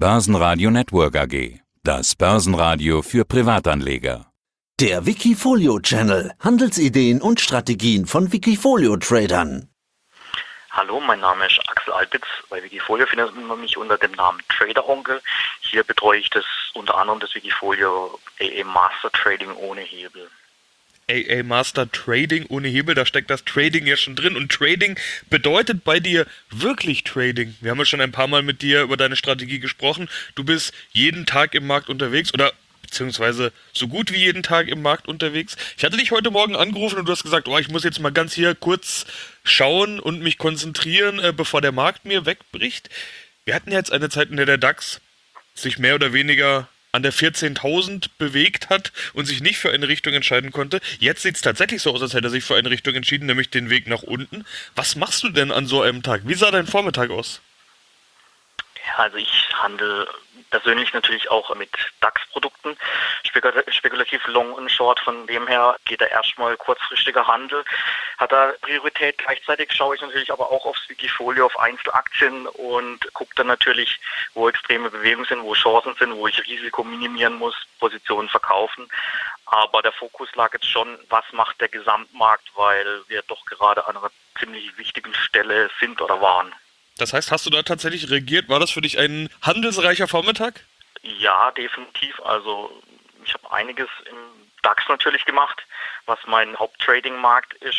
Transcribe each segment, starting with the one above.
Börsenradio Network AG. Das Börsenradio für Privatanleger. Der Wikifolio-Channel. Handelsideen und Strategien von Wikifolio-Tradern. Hallo, mein Name ist Axel Albitz. Bei Wikifolio findet man mich unter dem Namen Trader Onkel. Hier betreue ich unter anderem das Wikifolio AA Master Trading ohne Hebel. AA Master Trading ohne Hebel, da steckt das Trading ja schon drin. Und Trading bedeutet bei dir wirklich Trading. Wir haben ja schon ein paar Mal mit dir über deine Strategie gesprochen. Du bist jeden Tag im Markt unterwegs oder beziehungsweise so gut wie jeden Tag im Markt unterwegs. Ich hatte dich heute Morgen angerufen und du hast gesagt, ich muss jetzt mal ganz hier kurz schauen und mich konzentrieren, bevor der Markt mir wegbricht. Wir hatten ja jetzt eine Zeit, in der DAX sich mehr oder weniger an der 14.000 bewegt hat und sich nicht für eine Richtung entscheiden konnte. Jetzt sieht es tatsächlich so aus, als hätte er sich für eine Richtung entschieden, nämlich den Weg nach unten. Was machst du denn an so einem Tag? Wie sah dein Vormittag aus? Ja, also ich handle persönlich natürlich auch mit DAX-Produkten, spekulativ Long und Short. Von dem her geht da erstmal kurzfristiger Handel, hat da Priorität. Gleichzeitig schaue ich natürlich aber auch aufs Wikifolio, auf Einzelaktien und gucke dann natürlich, wo extreme Bewegungen sind, wo Chancen sind, wo ich Risiko minimieren muss, Positionen verkaufen. Aber der Fokus lag jetzt schon, was macht der Gesamtmarkt, weil wir doch gerade an einer ziemlich wichtigen Stelle sind oder waren. Das heißt, hast du da tatsächlich reagiert? War das für dich ein handelsreicher Vormittag? Ja, definitiv. Also ich habe einiges im DAX natürlich gemacht, was mein Haupttrading-Markt ist.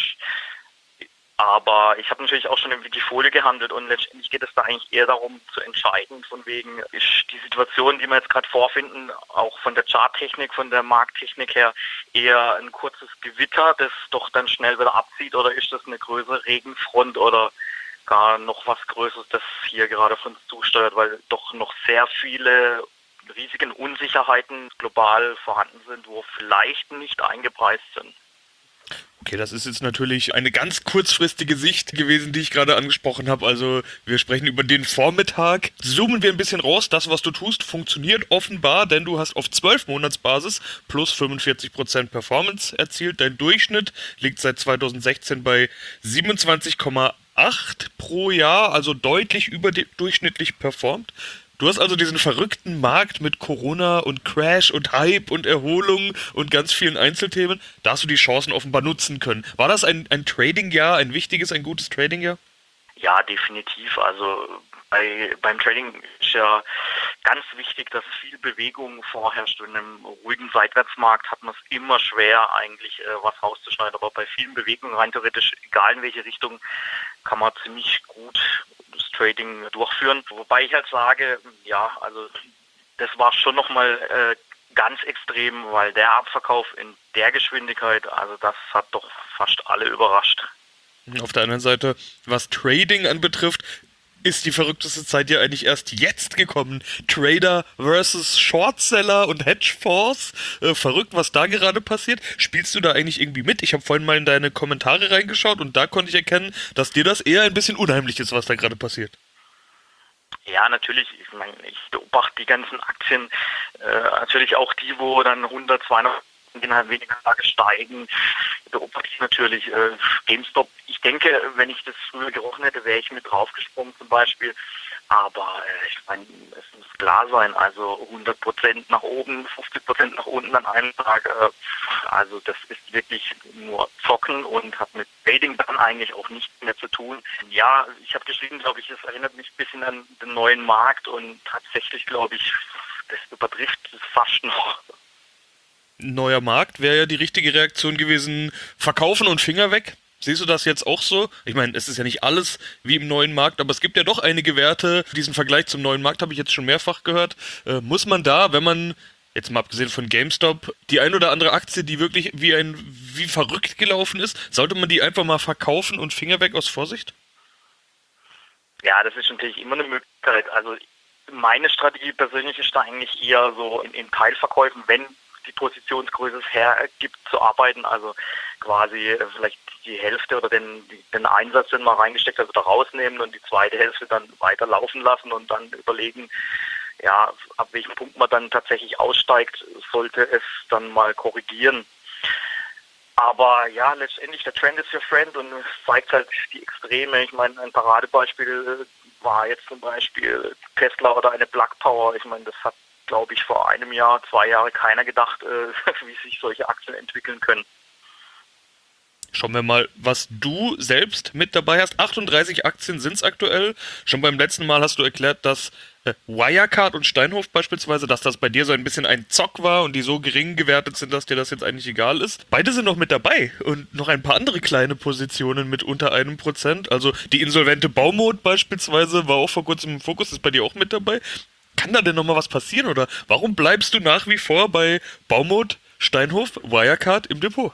Aber ich habe natürlich auch schon im Wikifolio gehandelt und letztendlich geht es da eigentlich eher darum zu entscheiden, von wegen ist die Situation, die wir jetzt gerade vorfinden, auch von der Charttechnik, von der Markttechnik her, eher ein kurzes Gewitter, das doch dann schnell wieder abzieht, oder ist das eine größere Regenfront oder gar noch was Größeres, das hier gerade auf uns zusteuert, weil doch noch sehr viele Risiken, Unsicherheiten global vorhanden sind, wo vielleicht nicht eingepreist sind. Okay, das ist jetzt natürlich eine ganz kurzfristige Sicht gewesen, die ich gerade angesprochen habe. Also wir sprechen über den Vormittag. Zoomen wir ein bisschen raus. Das, was du tust, funktioniert offenbar, denn du hast auf 12-Monatsbasis plus 45% Performance erzielt. Dein Durchschnitt liegt seit 2016 bei 27,8 pro Jahr, also deutlich überdurchschnittlich performt. Du hast also diesen verrückten Markt mit Corona und Crash und Hype und Erholung und ganz vielen Einzelthemen. Da hast du die Chancen offenbar nutzen können. War das ein Trading-Jahr, ein wichtiges, ein gutes Trading-Jahr? Ja, definitiv. Also beim Trading ist ja ganz wichtig, dass viel Bewegung vorherrscht. In einem ruhigen Seitwärtsmarkt hat man es immer schwer, eigentlich was rauszuschneiden. Aber bei vielen Bewegungen, rein theoretisch, egal in welche Richtung, kann man ziemlich gut das Trading durchführen. Wobei ich halt sage, ja, also das war schon nochmal ganz extrem, weil der Abverkauf in der Geschwindigkeit, also das hat doch fast alle überrascht. Auf der anderen Seite, was Trading anbetrifft, ist die verrückteste Zeit ja eigentlich erst jetzt gekommen. Trader versus Shortseller und Hedgefonds. Verrückt, was da gerade passiert. Spielst du da eigentlich irgendwie mit? Ich habe vorhin mal in deine Kommentare reingeschaut und da konnte ich erkennen, dass dir das eher ein bisschen unheimlich ist, was da gerade passiert. Ja, natürlich. Ich meine, ich beobachte die ganzen Aktien, natürlich auch die, wo dann 100, 200 innerhalb weniger Tage steigen, beobachte ich natürlich GameStop. Ich denke, wenn ich das früher gerochen hätte, wäre ich mit draufgesprungen zum Beispiel. Aber ich meine, es muss klar sein, also 100% nach oben, 50% nach unten an einem Tag. Also das ist wirklich nur Zocken und hat mit Trading dann eigentlich auch nichts mehr zu tun. Ja, ich habe geschrieben, glaube ich, es erinnert mich ein bisschen an den neuen Markt und tatsächlich, glaube ich, das übertrifft es fast noch. Neuer Markt wäre ja die richtige Reaktion gewesen, verkaufen und Finger weg. Siehst du das jetzt auch so? Ich meine, es ist ja nicht alles wie im neuen Markt, aber es gibt ja doch einige Werte. Diesen Vergleich zum neuen Markt habe ich jetzt schon mehrfach gehört. Muss man da, wenn man, jetzt mal abgesehen von GameStop, die ein oder andere Aktie, die wirklich wie verrückt gelaufen ist, sollte man die einfach mal verkaufen und Finger weg aus Vorsicht? Ja, das ist natürlich immer eine Möglichkeit. Also meine Strategie persönlich ist da eigentlich eher so in Teilverkäufen, wenn die Positionsgröße es hergibt, zu arbeiten, also quasi vielleicht die Hälfte oder den Einsatz, den man reingesteckt hat, wieder rausnehmen und die zweite Hälfte dann weiter laufen lassen und dann überlegen, ja, ab welchem Punkt man dann tatsächlich aussteigt, sollte es dann mal korrigieren. Aber ja, letztendlich, der Trend is your friend und es zeigt halt die Extreme. Ich meine, ein Paradebeispiel war jetzt zum Beispiel Tesla oder eine Plug Power. Ich meine, das hat, glaube ich, vor einem Jahr, 2 Jahre keiner gedacht, wie sich solche Aktien entwickeln können. Schauen wir mal, was du selbst mit dabei hast. 38 Aktien sind es aktuell. Schon beim letzten Mal hast du erklärt, dass Wirecard und Steinhoff beispielsweise, dass das bei dir so ein bisschen ein Zock war und die so gering gewertet sind, dass dir das jetzt eigentlich egal ist. Beide sind noch mit dabei und noch ein paar andere kleine Positionen mit unter 1%. Also die insolvente Baumod beispielsweise war auch vor kurzem im Fokus, ist bei dir auch mit dabei. Kann da denn nochmal was passieren oder warum bleibst du nach wie vor bei Baumod, Steinhoff, Wirecard im Depot?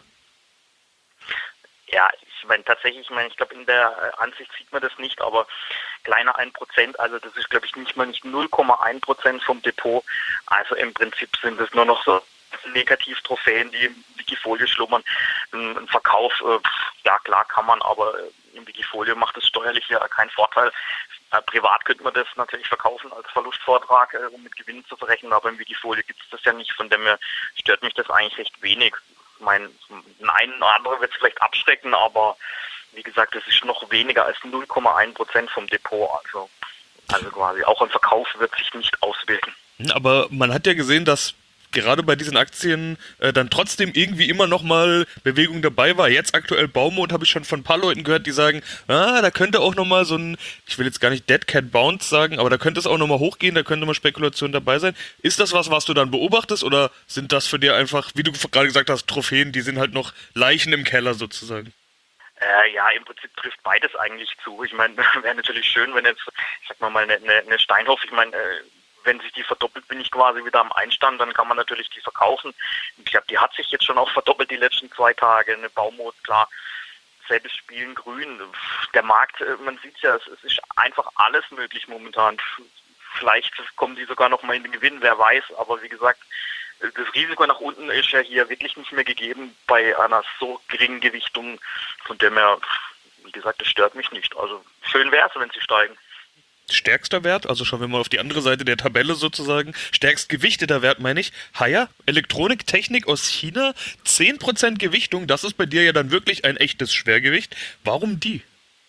Ja, ich glaube, in der Ansicht sieht man das nicht, aber kleiner 1%, also das ist, glaube ich, nicht 0,1% vom Depot. Also im Prinzip sind es nur noch so Negativ-Trophäen, die im Wikifolio schlummern. Ein Verkauf, ja klar kann man, aber im Wikifolio macht es steuerlich ja keinen Vorteil. Privat könnte man das natürlich verkaufen als Verlustvortrag, um mit Gewinnen zu verrechnen, aber im Wikifolio gibt es das ja nicht, von dem her stört mich das eigentlich recht wenig. Ein oder andere wird es vielleicht abschrecken, aber wie gesagt, das ist noch weniger als 0,1% vom Depot. Also quasi auch ein Verkauf wird sich nicht auswirken. Aber man hat ja gesehen, dass gerade bei diesen Aktien dann trotzdem irgendwie immer noch mal Bewegung dabei war. Jetzt aktuell Baumod habe ich schon von ein paar Leuten gehört, die sagen, da könnte auch noch mal so ein, ich will jetzt gar nicht Dead Cat Bounce sagen, aber da könnte es auch noch mal hochgehen, da könnte mal Spekulation dabei sein. Ist das was du dann beobachtest oder sind das für dich einfach, wie du gerade gesagt hast, Trophäen, die sind halt noch Leichen im Keller sozusagen? Ja, im Prinzip trifft beides eigentlich zu. Ich meine, wäre natürlich schön, wenn jetzt, ich sag mal, eine Steinhoff, ich meine, wenn sich die verdoppelt, bin ich quasi wieder am Einstand, dann kann man natürlich die verkaufen. Ich glaube, die hat sich jetzt schon auch verdoppelt die letzten 2 Tage. Eine Baumod, klar, selbes Spielen grün. Der Markt, man sieht ja, es ist einfach alles möglich momentan. Vielleicht kommen die sogar noch mal in den Gewinn, wer weiß. Aber wie gesagt, das Risiko nach unten ist ja hier wirklich nicht mehr gegeben bei einer so geringen Gewichtung. Von dem her, wie gesagt, das stört mich nicht. Also schön wäre es, wenn sie steigen. Stärkster Wert, also schauen wir mal auf die andere Seite der Tabelle sozusagen, stärkst gewichteter Wert meine ich, Haier, Elektroniktechnik aus China, 10% Gewichtung, das ist bei dir ja dann wirklich ein echtes Schwergewicht. Warum die?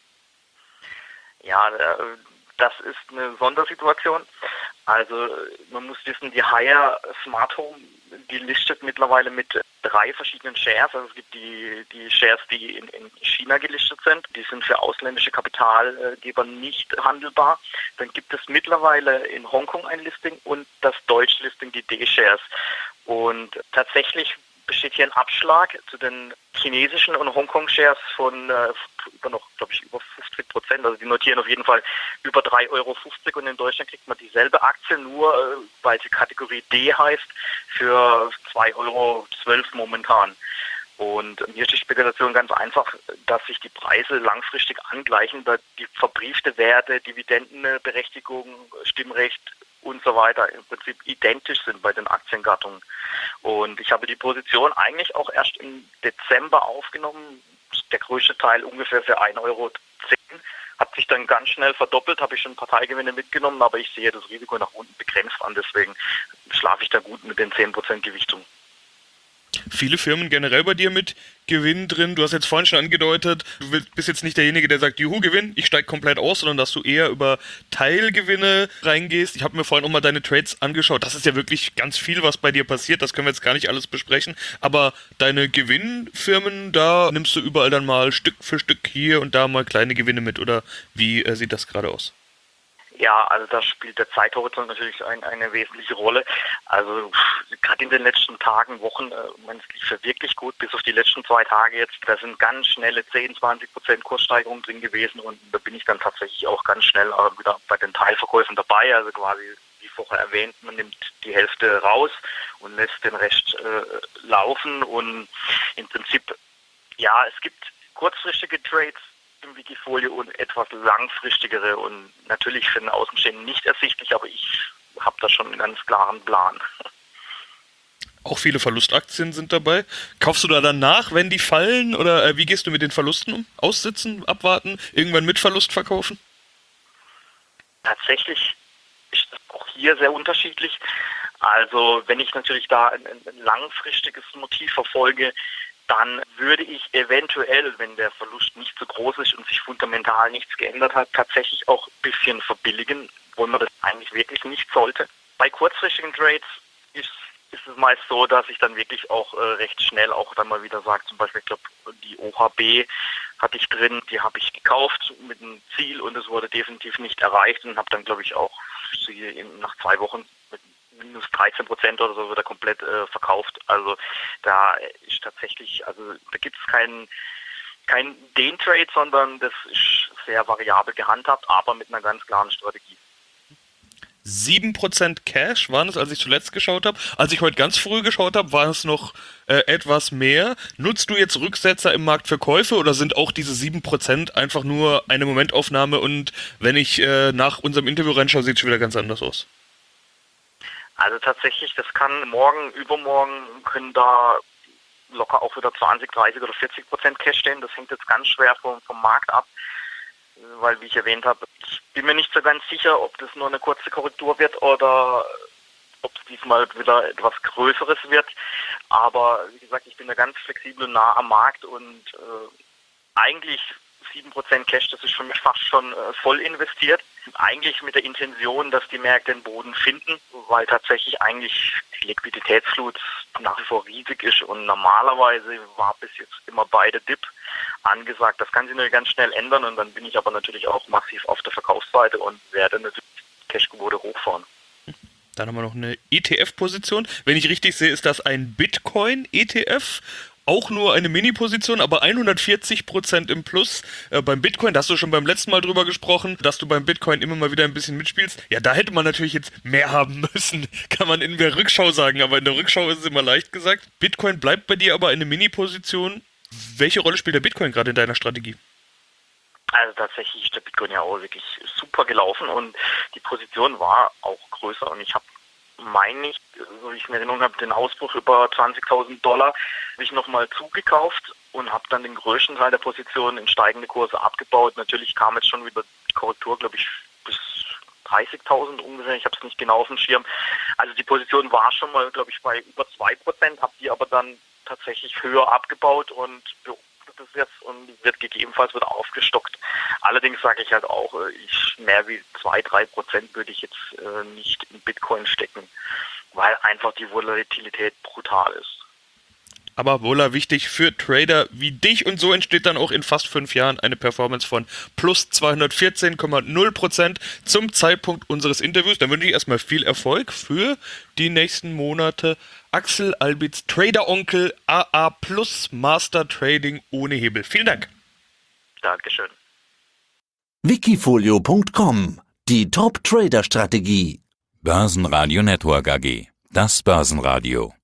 Ja, das ist eine Sondersituation. Also man muss wissen, die Haier Smart Home, die listet mittlerweile mit 3 verschiedenen Shares. Also es gibt die Shares, die in China gelistet sind. Die sind für ausländische Kapitalgeber nicht handelbar. Dann gibt es mittlerweile in Hongkong ein Listing und das deutsche Listing, die D-Shares. Und tatsächlich besteht hier ein Abschlag zu den chinesischen und Hongkong-Shares von über 50%. Also die notieren auf jeden Fall über 3,50 € und in Deutschland kriegt man dieselbe Aktie, nur weil sie Kategorie D heißt, für 2,12 € momentan. Und hier ist die Spekulation ganz einfach, dass sich die Preise langfristig angleichen, da die verbriefte Werte, Dividendenberechtigung, Stimmrecht und so weiter im Prinzip identisch sind bei den Aktiengattungen. Und ich habe die Position eigentlich auch erst im Dezember aufgenommen. Der größte Teil ungefähr für 1,10 €. Hat sich dann ganz schnell verdoppelt, habe ich schon Parteigewinne mitgenommen, aber ich sehe das Risiko nach unten begrenzt an. Deswegen schlafe ich da gut mit den 10% Gewichtung. Viele Firmen generell bei dir mit Gewinn drin. Du hast jetzt vorhin schon angedeutet, du bist jetzt nicht derjenige, der sagt, juhu, Gewinn, ich steige komplett aus, sondern dass du eher über Teilgewinne reingehst. Ich habe mir vorhin auch mal deine Trades angeschaut. Das ist ja wirklich ganz viel, was bei dir passiert. Das können wir jetzt gar nicht alles besprechen. Aber deine Gewinnfirmen, da nimmst du überall dann mal Stück für Stück hier und da mal kleine Gewinne mit. Oder wie sieht das gerade aus? Ja, also da spielt der Zeithorizont natürlich eine wesentliche Rolle. Also gerade in den letzten Tagen, Wochen, es lief ja wirklich gut, bis auf die letzten 2 Tage jetzt. Da sind ganz schnelle 10-20% Kurssteigerungen drin gewesen und da bin ich dann tatsächlich auch ganz schnell wieder bei den Teilverkäufen dabei. Also quasi, wie vorher erwähnt, man nimmt die Hälfte raus und lässt den Rest laufen und im Prinzip, ja, es gibt kurzfristige Trades im Wikifolio und etwas langfristigere und natürlich für den Außenstehenden nicht ersichtlich, aber ich habe da schon einen ganz klaren Plan. Auch viele Verlustaktien sind dabei. Kaufst du da dann nach, wenn die fallen oder wie gehst du mit den Verlusten um? Aussitzen, abwarten, irgendwann mit Verlust verkaufen? Tatsächlich ist das auch hier sehr unterschiedlich. Also wenn ich natürlich da ein langfristiges Motiv verfolge, dann würde ich eventuell, wenn der Verlust nicht so groß ist und sich fundamental nichts geändert hat, tatsächlich auch ein bisschen verbilligen, wo man das eigentlich wirklich nicht sollte. Bei kurzfristigen Trades ist es meist so, dass ich dann wirklich auch recht schnell auch dann mal wieder sage, zum Beispiel, ich glaube, die OHB hatte ich drin, die habe ich gekauft mit einem Ziel und es wurde definitiv nicht erreicht und habe dann, glaube ich, auch nach 2 Wochen mit minus 13% oder so wieder komplett verkauft. Also da ist tatsächlich, also da gibt es kein Den-Trade, sondern das ist sehr variabel gehandhabt, aber mit einer ganz klaren Strategie. 7% Cash waren es, als ich zuletzt geschaut habe. Als ich heute ganz früh geschaut habe, war es noch etwas mehr. Nutzt du jetzt Rücksetzer im Markt für Käufe oder sind auch diese 7% einfach nur eine Momentaufnahme und wenn ich nach unserem Interview reinschaue, sieht es schon wieder ganz anders aus? Also tatsächlich, das kann morgen, übermorgen können da locker auch wieder 20, 30 oder 40% Cash stehen. Das hängt jetzt ganz schwer vom Markt ab, weil, wie ich erwähnt habe, ich bin mir nicht so ganz sicher, ob das nur eine kurze Korrektur wird oder ob es diesmal wieder etwas Größeres wird. Aber wie gesagt, ich bin da ganz flexibel nah am Markt und eigentlich 7% Cash, das ist für mich fast schon voll investiert. Eigentlich mit der Intention, dass die Märkte den Boden finden, weil tatsächlich eigentlich die Liquiditätsflut nach wie vor riesig ist und normalerweise war bis jetzt immer beide Dip angesagt. Das kann sich natürlich ganz schnell ändern und dann bin ich aber natürlich auch massiv auf der Verkaufsseite und werde natürlich Cashquote hochfahren. Dann haben wir noch eine ETF-Position. Wenn ich richtig sehe, ist das ein Bitcoin-ETF. Auch nur eine Mini-Position, aber 140% im Plus. Beim Bitcoin, da hast du schon beim letzten Mal drüber gesprochen, dass du beim Bitcoin immer mal wieder ein bisschen mitspielst. Ja, da hätte man natürlich jetzt mehr haben müssen, kann man in der Rückschau sagen, aber in der Rückschau ist es immer leicht gesagt. Bitcoin bleibt bei dir aber eine Mini-Position. Welche Rolle spielt der Bitcoin gerade in deiner Strategie? Also tatsächlich ist der Bitcoin ja auch wirklich super gelaufen und die Position war auch größer und ich habe, meine ich, so wie ich in Erinnerung habe, den Ausbruch über $20.000 habe ich nochmal zugekauft und habe dann den größten Teil der Position in steigende Kurse abgebaut. Natürlich kam jetzt schon wieder die Korrektur, glaube ich, bis 30.000 ungefähr. Ich habe es nicht genau auf dem Schirm. Also die Position war schon mal, glaube ich, bei über 2%, habe die aber dann tatsächlich höher abgebaut und beobachtet das jetzt und wird gegebenenfalls wieder aufgestockt. Allerdings sage ich halt auch, mehr wie 2-3% würde ich jetzt nicht in Bitcoin stecken, weil einfach die Volatilität brutal ist. Aber wohler wichtig für Trader wie dich und so entsteht dann auch in fast 5 Jahren eine Performance von plus 214,0% zum Zeitpunkt unseres Interviews. Dann wünsche ich erstmal viel Erfolg für die nächsten Monate. Axel Albitz, Trader-Onkel, AA Plus Master Trading ohne Hebel. Vielen Dank. Dankeschön. Wikifolio.com, die Top-Trader-Strategie. Börsenradio Network AG. Das Börsenradio.